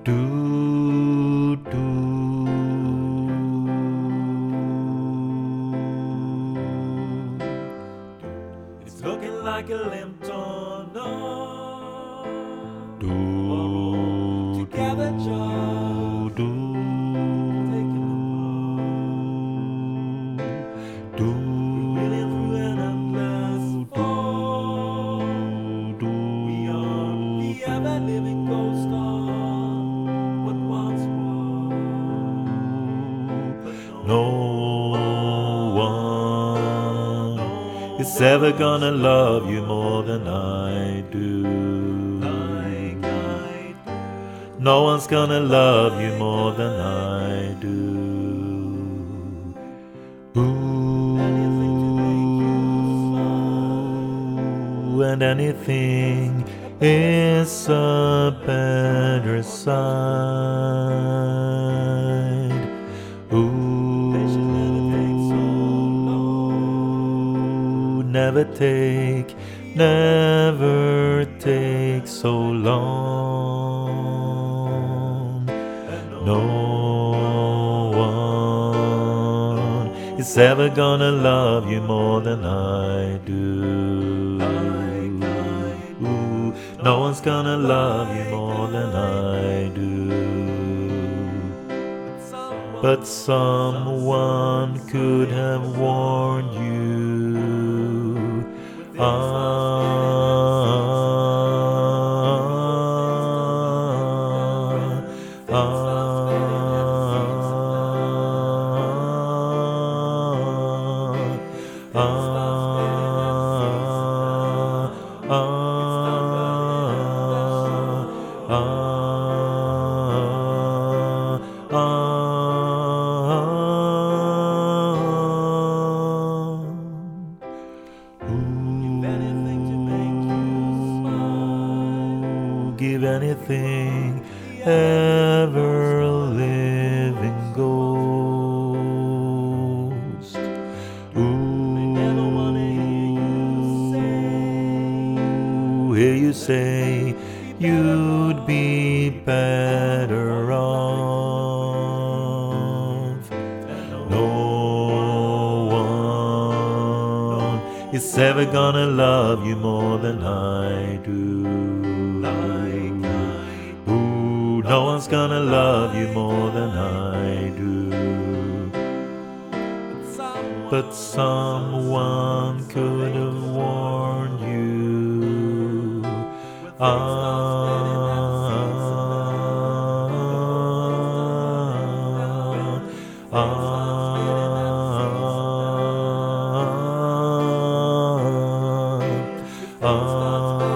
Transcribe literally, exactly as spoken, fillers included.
Do, do. It's looking like a limp tornado. Do, Together, do, just do. Do, really through an endless fall. do, We are the ever-living ghost of what once was. But no one is ever gonna love you more than I do. like I do. No one's gonna love you more than I do. Anything to make you Ooh, and anything is a better side. Ooh, They should never take so long. never take, never take so long. No one is ever gonna love you more than I do. Like I do. Ooh, no one's gonna love you more than I do. But someone could have warned you. Ah, ah, ah, ah, ah, ah, Give anything to make you smile. give anything, ever living ghost. Ooh, Never wanna hear you say. hear you say you'd be better off. No one is ever gonna love you more than I do. Like I do. Ooh, no one's gonna love you more than I do. But someone could have warned you. Ah, ah, ah, ah.